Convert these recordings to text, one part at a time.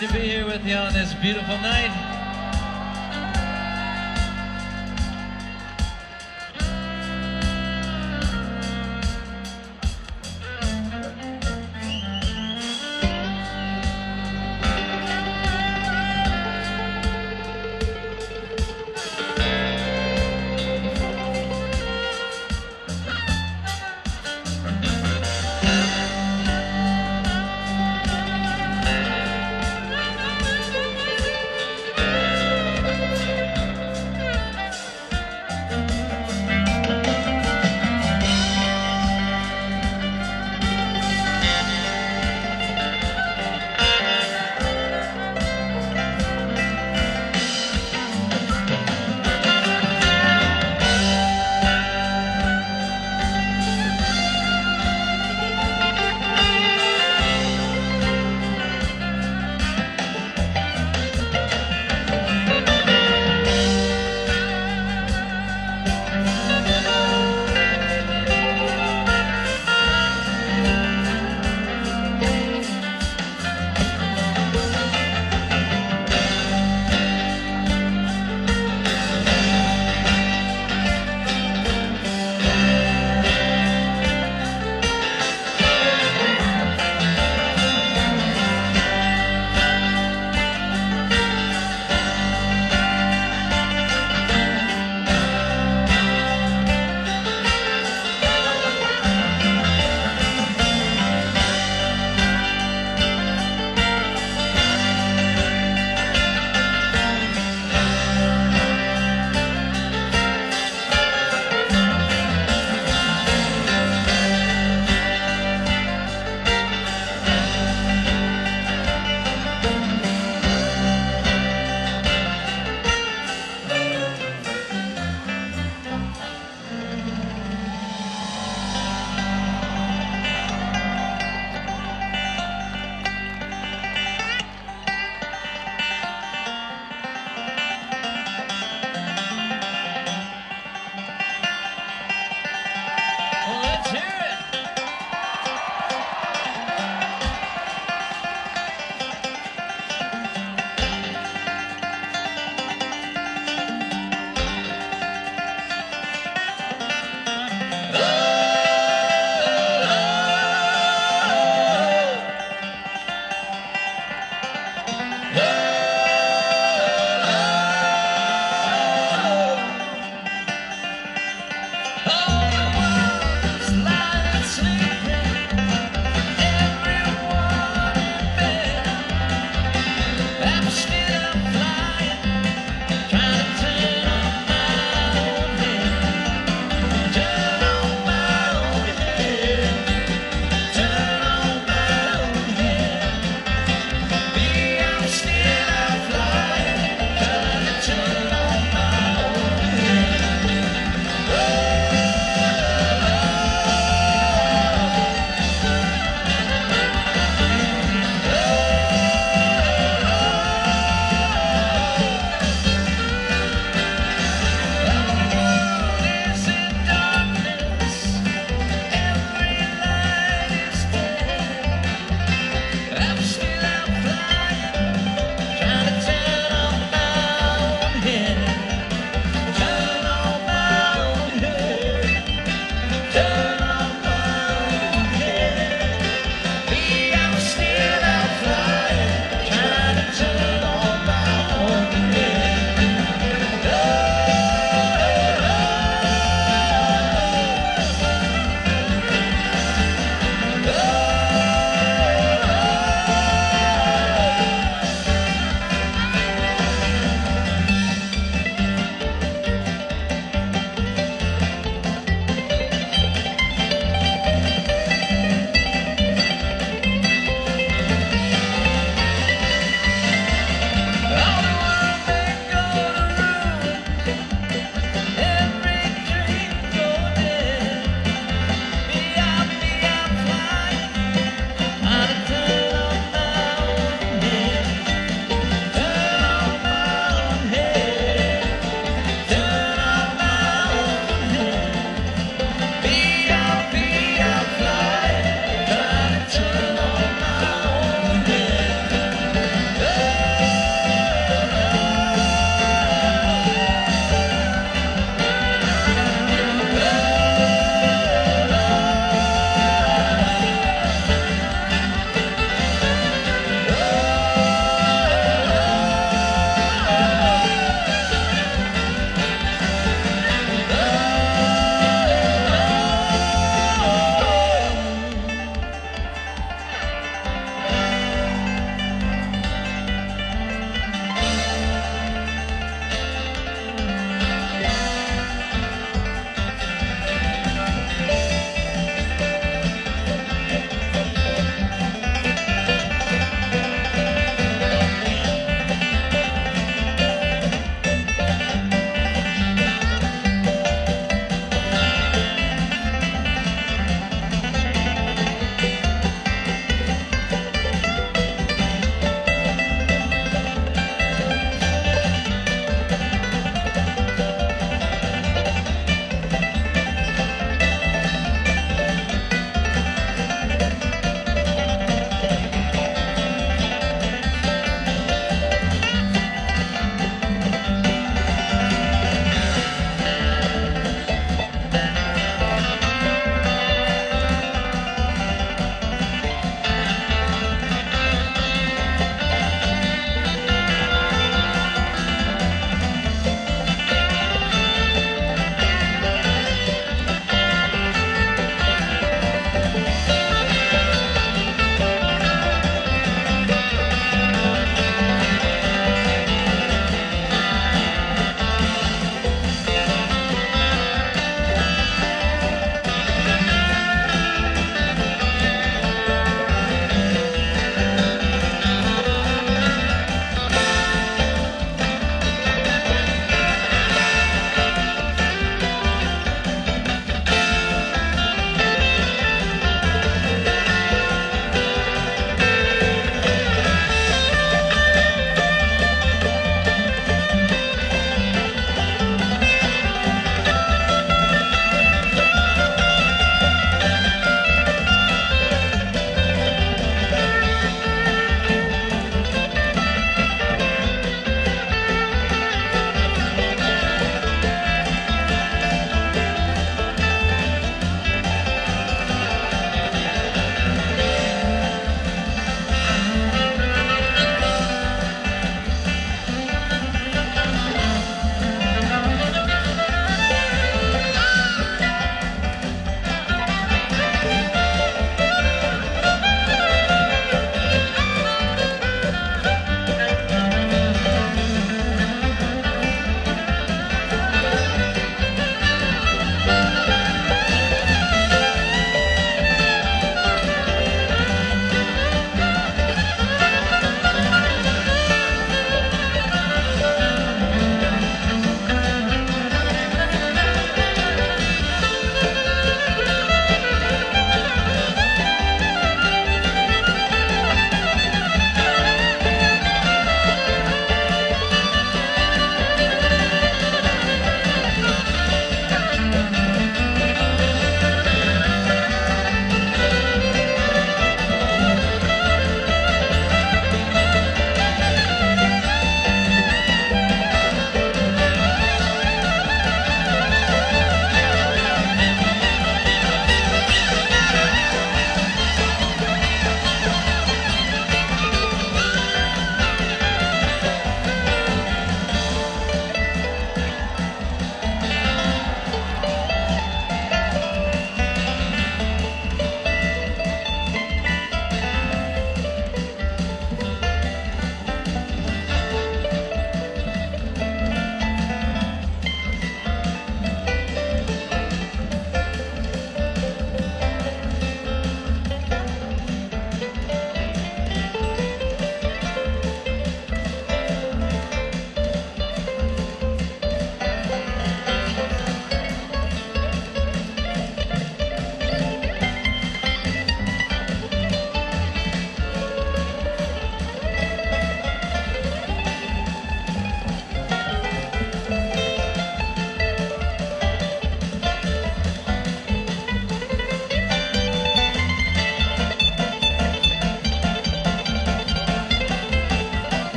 to be here with you on this beautiful night.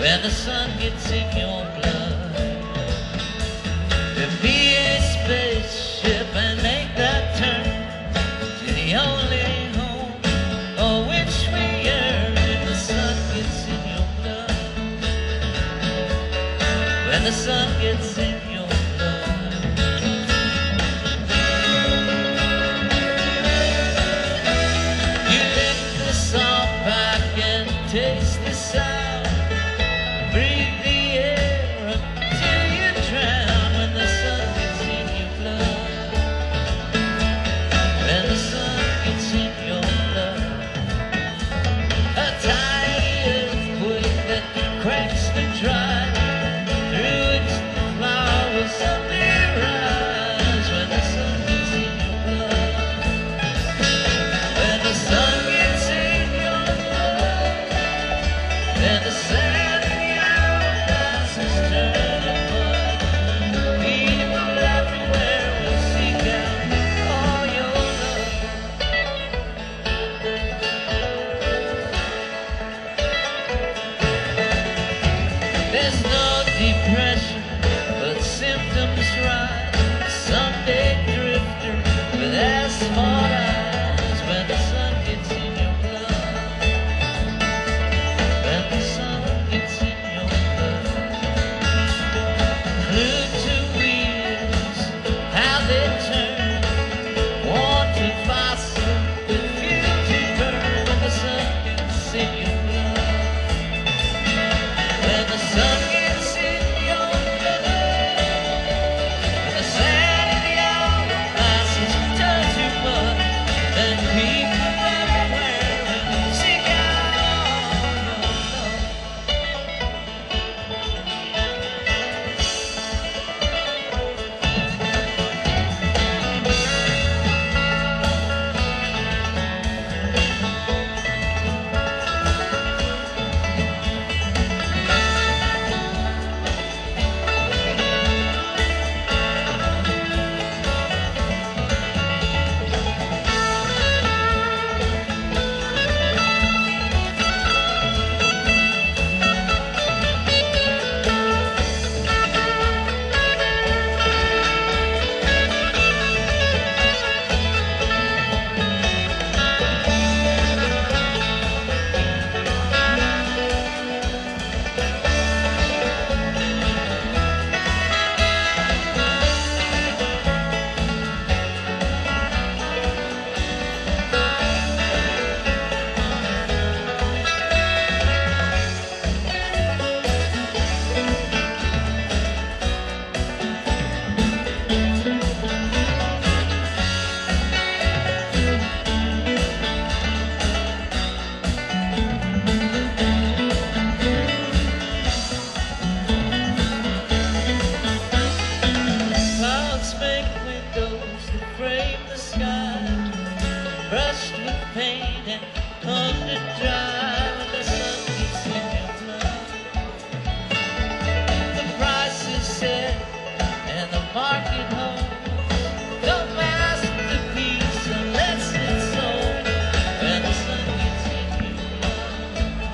when the sun gets in your blood. If be a spaceship and make that turn to the only home for which we yearn, when the sun gets in your blood, when the sun gets in your blood. You lick the salt back and taste the sound, breathe the air until you drown, when the sun gets in your blood, when the sun gets in your blood. A tiny earthquake that cracks the dry, through which the flowers someday rise, when the sun gets in your blood, when the sun gets in your blood, when the sand in the hourglasses turn to mud. People everywhere will seek out all your love. There's no depression, but symptoms rise. Someday drifter with asphalt eyes, when the sun gets in your blood, when the sun gets in your blood. Glued to wheels, how they turn, worn to fossil with fuel to burn, when the sun gets in your blood, when the sun gets in your blood, when the sand in the hourglasses turn to mud, then people everywhere will seek out all your love. Clouds make windows that frame the sky, brushed with paint and hung to dry, when the sun gets in your blood. The price is set and the market holds no masterpiece unless it's sold, when the sun gets in your blood.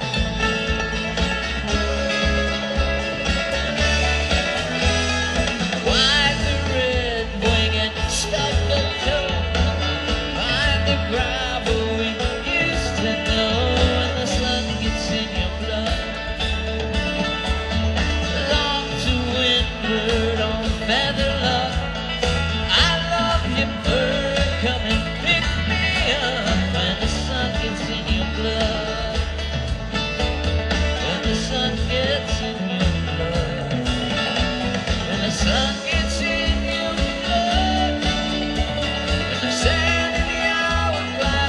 Wind the red wing and stuck the toe, find the gravel we used to know, when the sun gets in your blood. Long to windward on feather luck, I love you bird, come and pick me up, when the sun gets in your blood, when the sun gets in your blood, when the sun gets in your blood, when the sand in the hourglass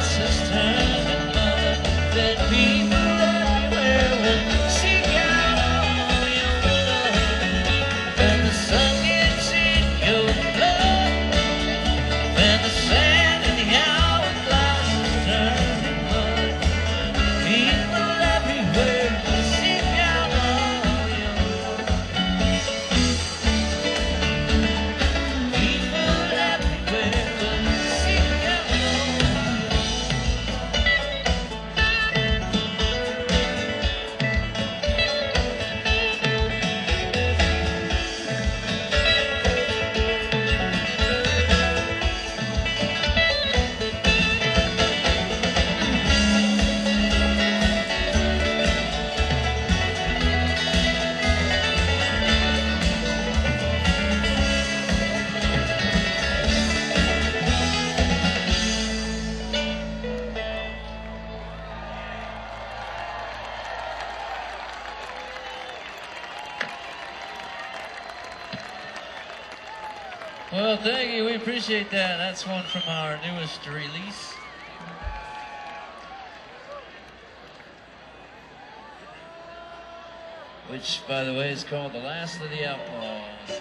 Well, thank you. We appreciate that. That's one from our newest release. Which, by the way, is called The Last of the Outlaws.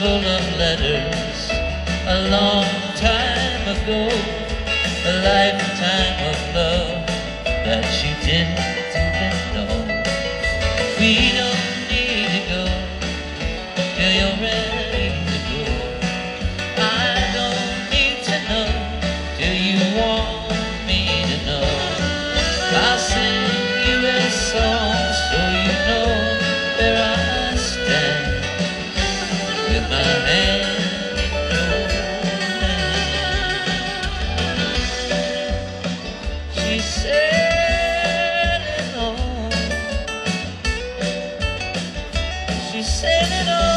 full of letters a long time ago, a lifetime of love that she didn't even know. We don't need to go till you're ready to go. I don't need to know till you want me to know. I'll sing you a song so you know where I stand, with my hand in your hand. She said it all. She said it all.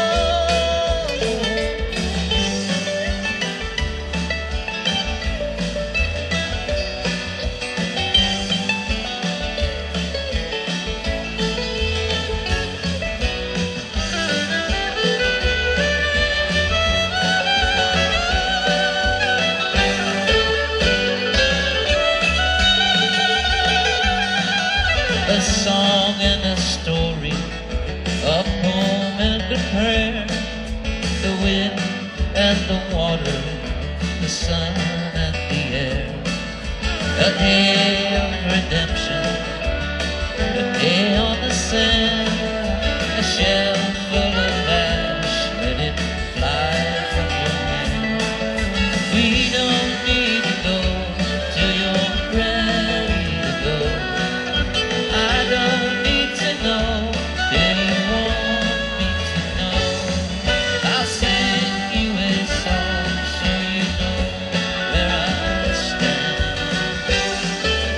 A song and a story, a poem and a prayer, the wind and the water, the sun and the air. A day of redemption, a day on the sand, a shell full of ash, let it fly from your hand. We don't need to go till you're ready to go. I don't need to know till you want me to know. I'll sing you a song so you know where I stand.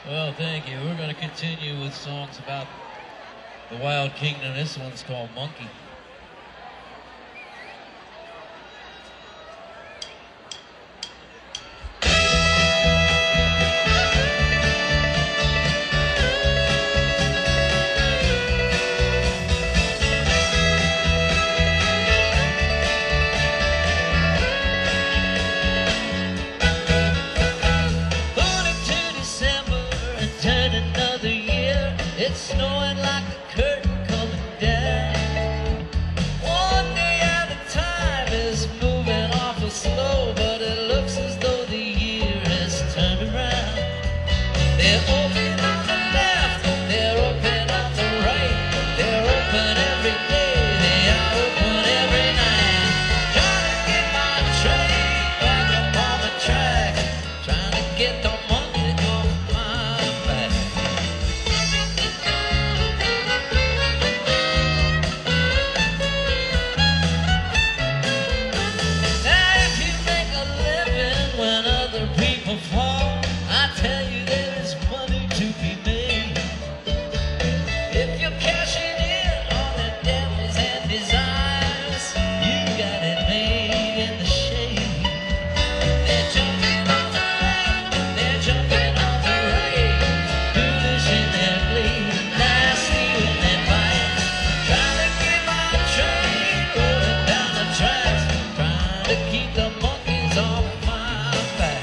Well, thank you. We're going to continue with songs about the Wild Kingdom. This one's called Monkey. It's snowing like a curtain coming down. One day at a time is moving awful slow, but it looks as though the year has turned around. They're open on the left, they're open on the right, they're open every day, they are open every night. Trying to get my train back up on the track, trying to get the monkey off my back. People fall, I tell you there is money to be made. If you're cashing in on the devils and desires, you got it made in the shade. They're jumping on the left, they're jumping on the right, foolish in their glee, nasty when they bite. Trying to get my train rolling down the tracks, trying to keep the monkeys off my back.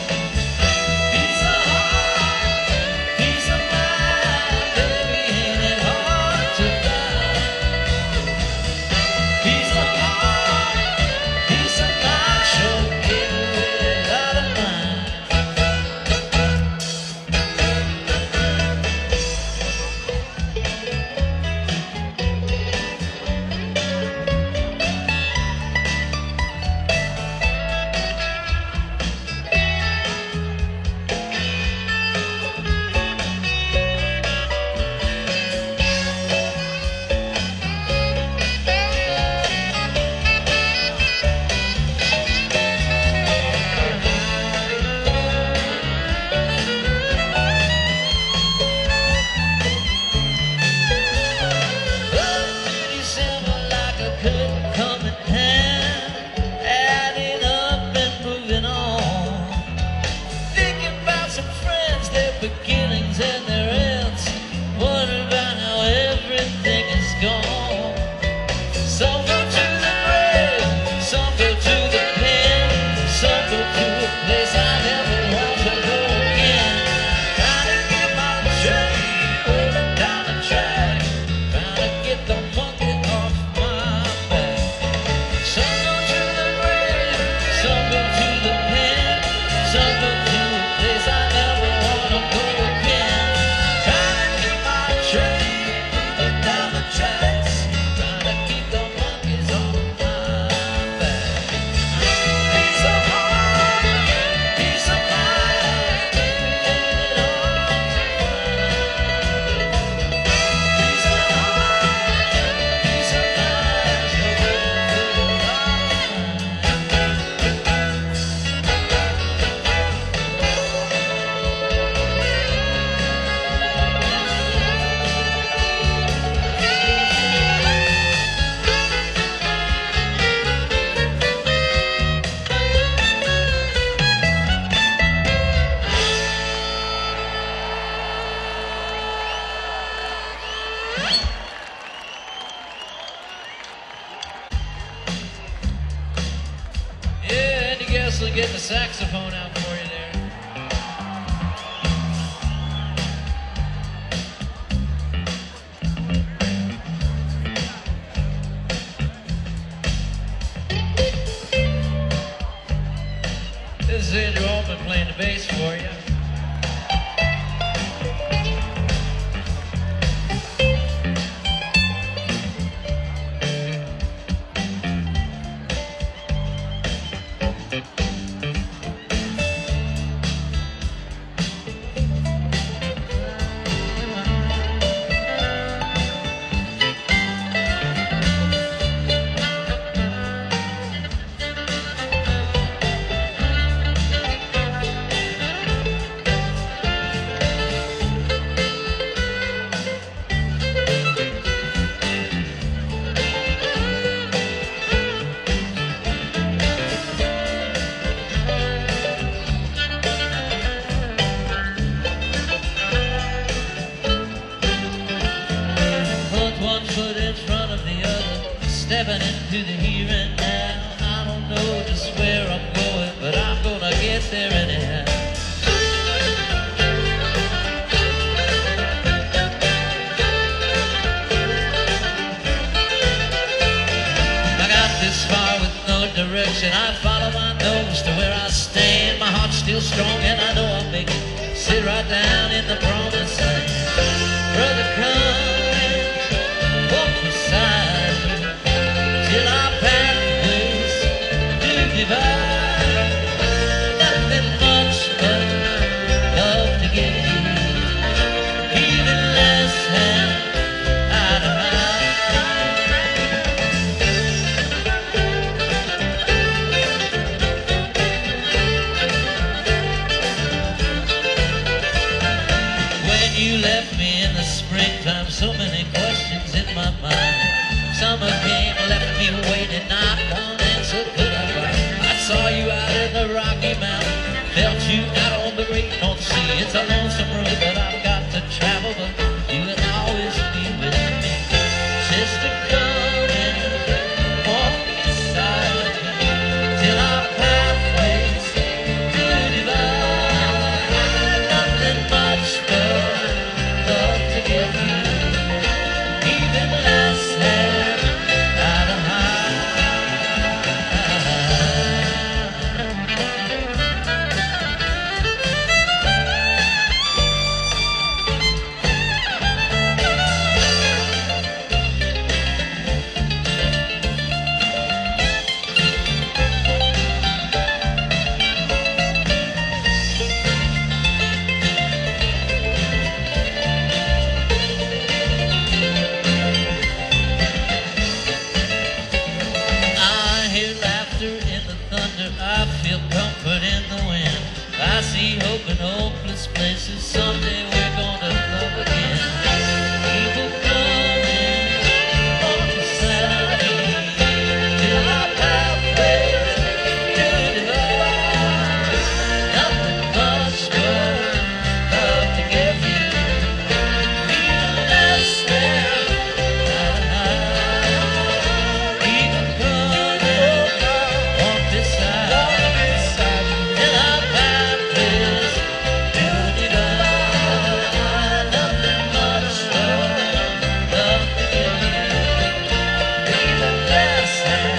Beginnings and their ends, wondering about how everything is gone. Some go to the grave, some go to the pen, some go to a place I never want to go again. Trying to get my train rolling down the track, trying to get the monkey off my back. Some go to the grave, some go to the pen, some go to a place I never want to go again. Trying to get my train moving down the tracks, trying to keep the monkeys off my back. Piece of heart, piece of mind, it all. Piece of heart, piece of yeah, Andy Gessler getting the saxophone out for you there. This is Andrew Altman playing the bass for you. into the here and now. I don't know just where I'm going, but I'm gonna get there anyhow. I got this far with no direction. I follow my nose to where I stand. My heart's still strong and I know I'll make it. Sit right down in the promised land. Brother, come and walk beside me till our pathways do divide. Nothing much but love to give you, even less hand out of mine. When you left me in the springtime, so many questions in my mind. Summer came, left me waiting, not one answer could I find. I saw you out in the Rocky Mountain, felt you out on the Great North Sea. It's a lonesome road that I've got to travel, but you will always be with me. Sister, come and walk beside me till our pathways do divide. Nothing much but love to give you, even less than out of mine. I hear laughter in the thunder, I feel comfort in the wind. I see hope in hopeless places, someday we're gonna love again. People come and walk beside me till our pathways do divide. Nothing much but love to give you, even less than even come and walk beside till our pathways do divide. Nothing much but love to give you, even less than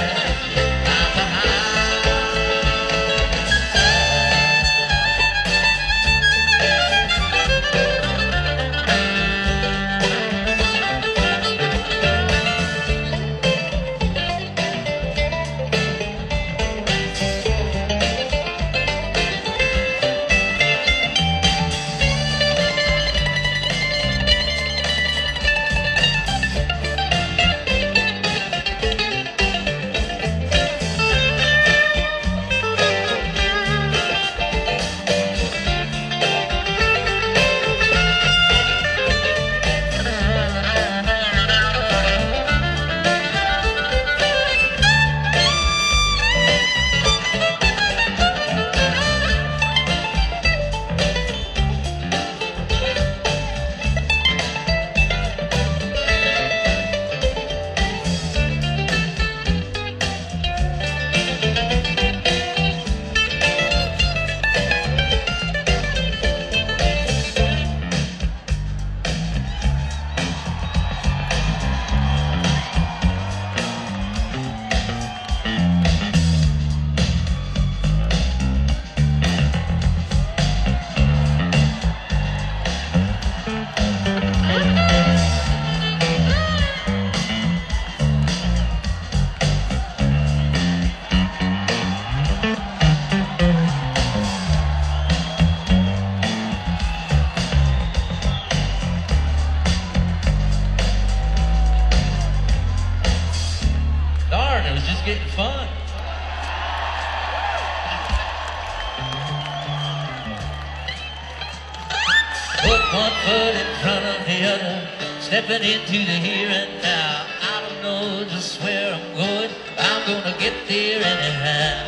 darn, it was just getting fun. Put one foot in front of the other, stepping into the here and now. I don't know just where I'm going, I'm gonna get there anyhow.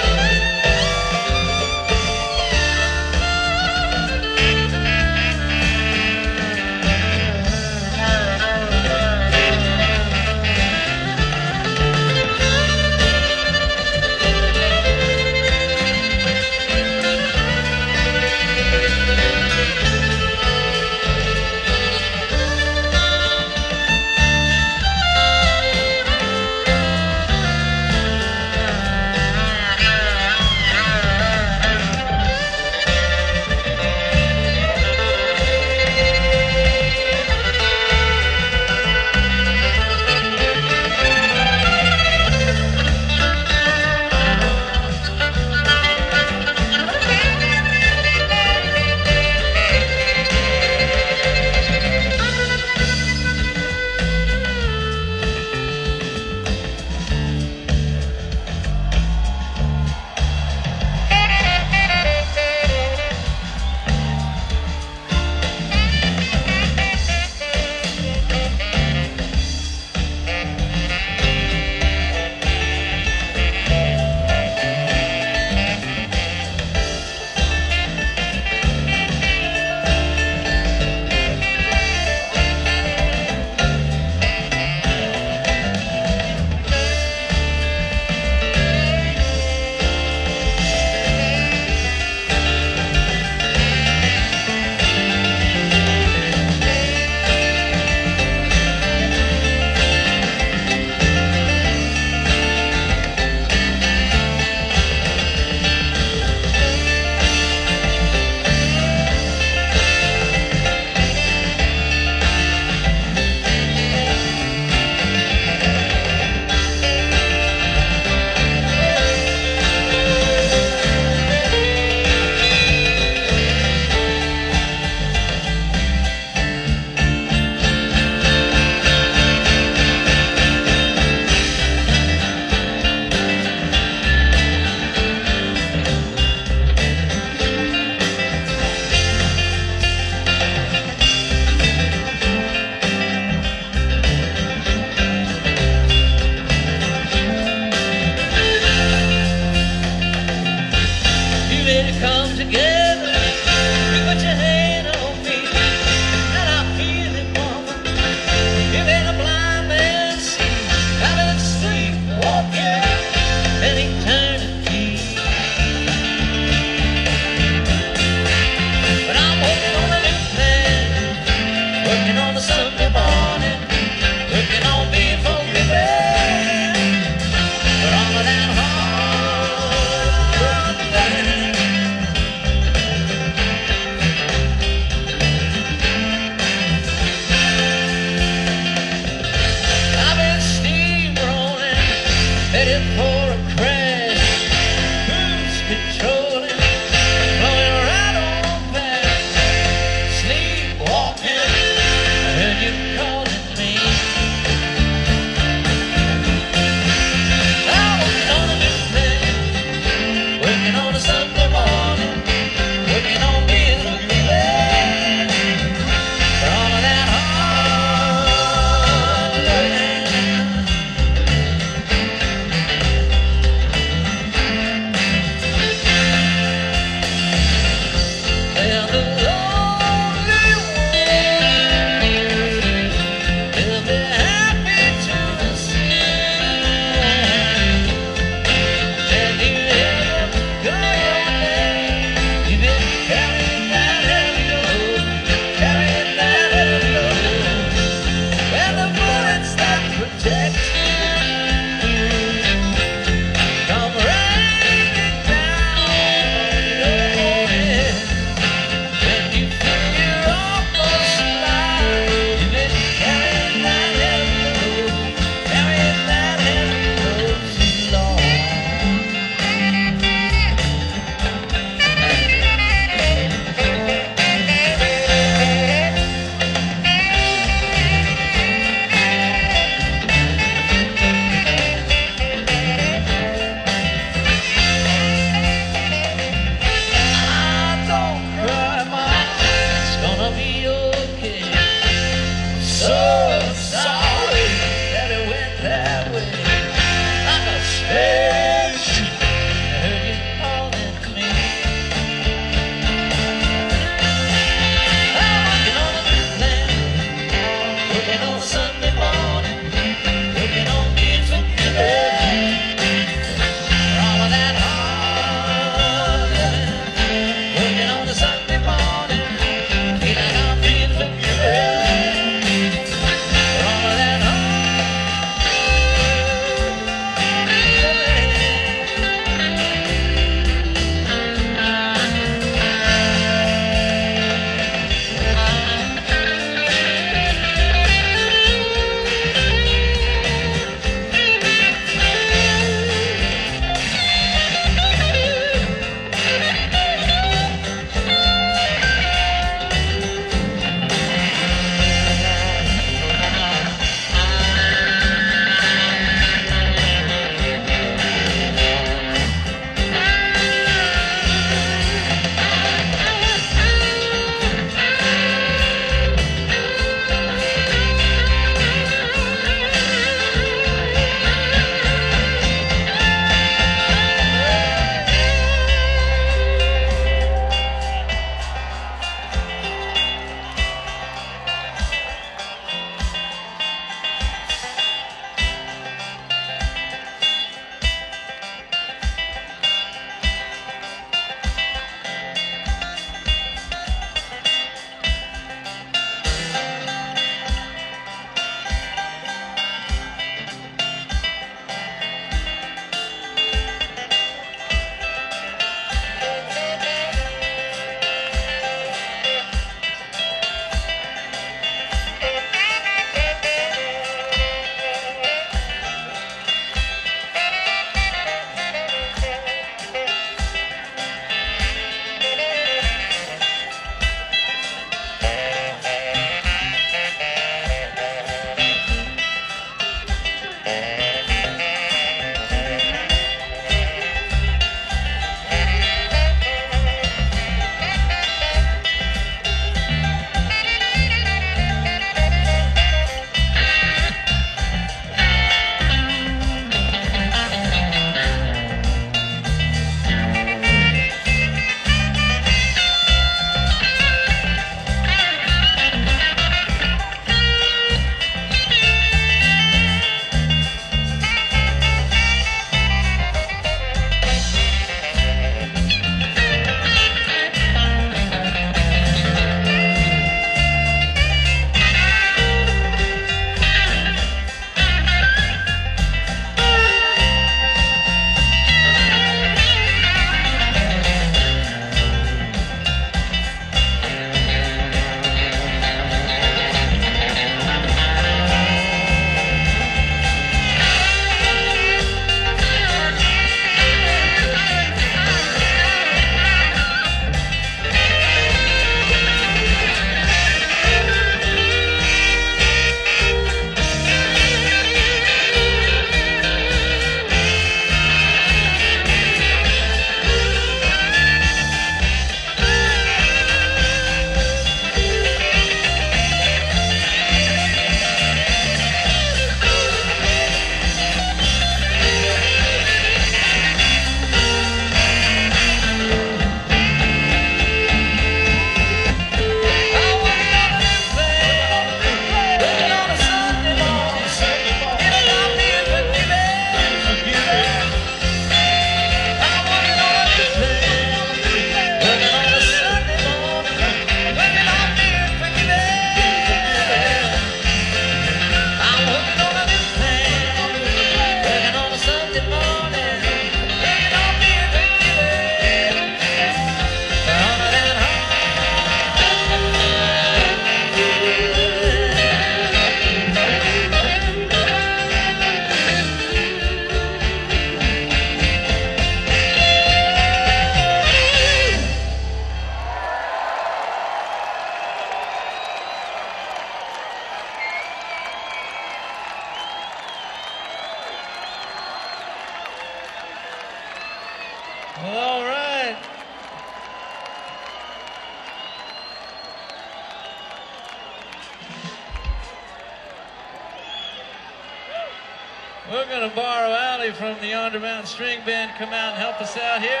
We're going to borrow Allie from the Underground String Band. Come out and help us out here.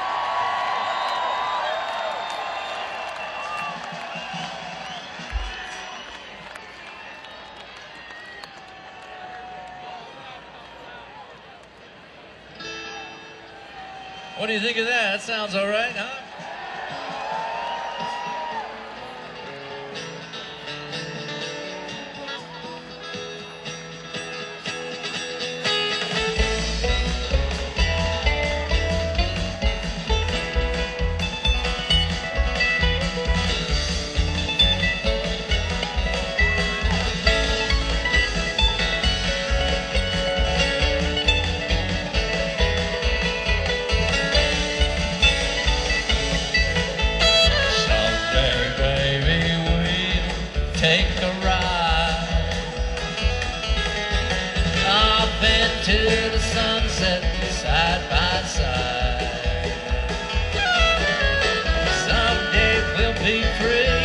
What do you think of that? That sounds all right, huh? To the sunset, side by side. Someday we'll be free,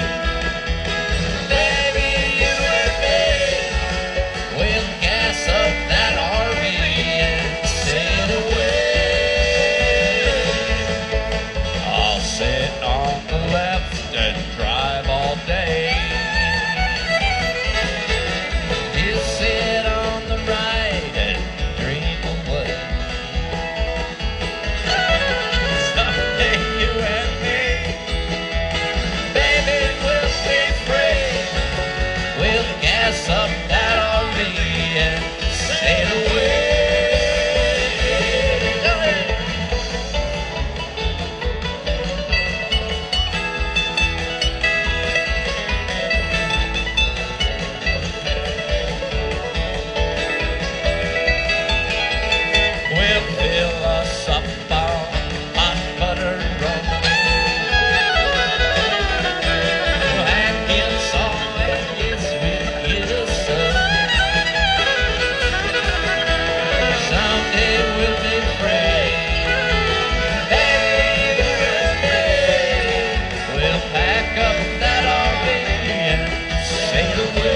baby, you and me. We'll gas up that RV and sail away. I'll sit on the left and drive all day. You sit on the right and up that RV and sail away. We'll fill us up on hot buttered rum, and song and yes, we'll get us up. Someday we'll be free, baby, you and me. We'll pack up that RV and sail away.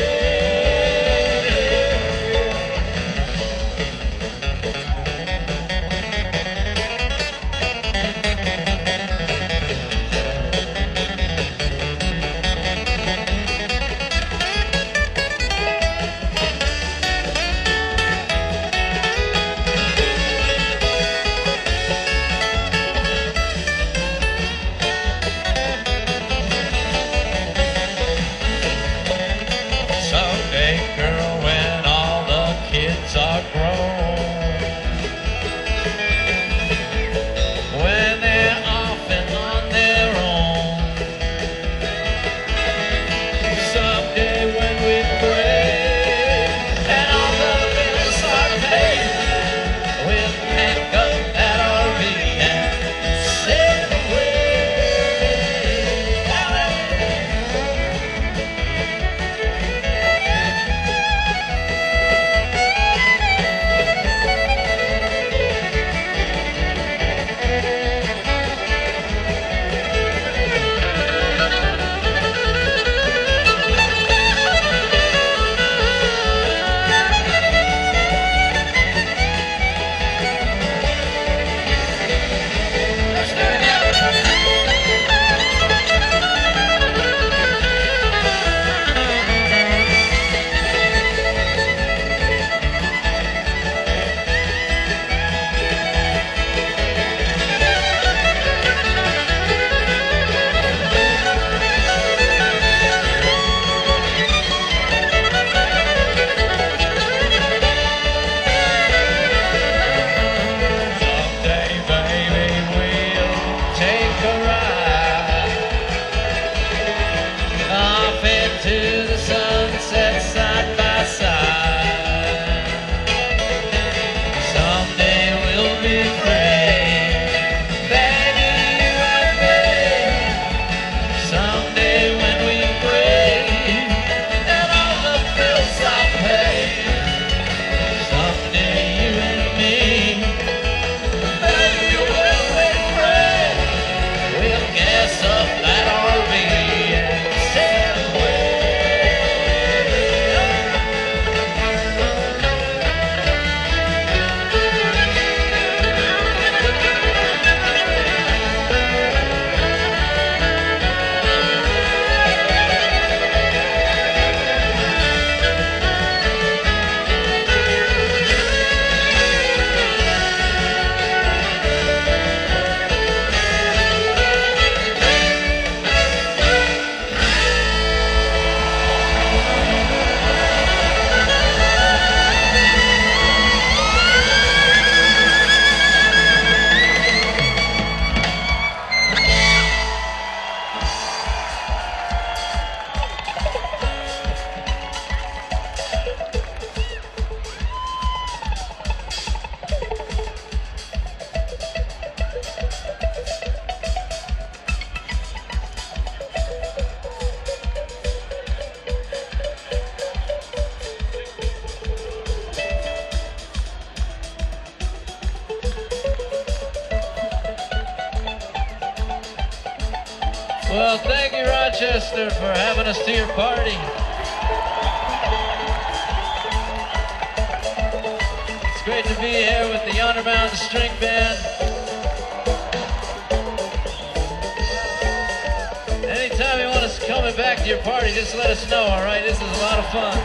Someday, girl, when all the kids are grown, when they're off and on their own, someday when we pray and all the bills are paid, we'll pack up that RV and sail away. To the sunset, side by side. Someday we'll be free, baby, you and me. Someday when we pray and all the bills are paid, someday you and me, baby, when we pray, we'll gas up that RV and sail away. Well, thank you, Rochester, for having us to your party. It's great to be here with the Yonder Mountain String Band. Anytime you want us coming back to your party, just let us know, all right? This is a lot of fun.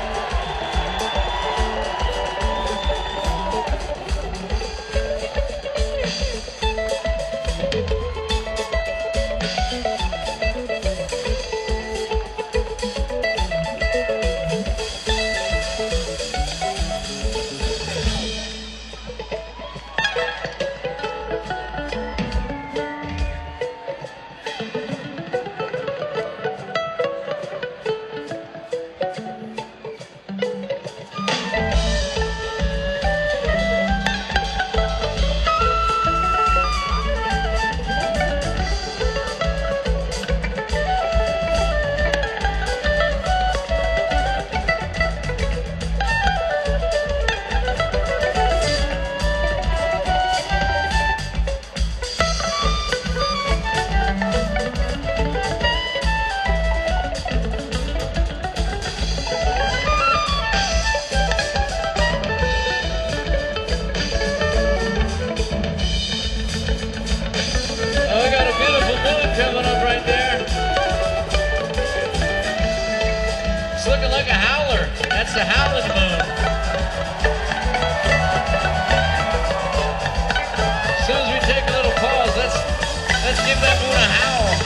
Coming up right there. It's looking like a howler. That's the howling moon. As soon as we take a little pause, let's give that moon a howl.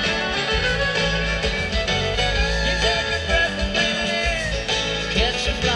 Catch a fly.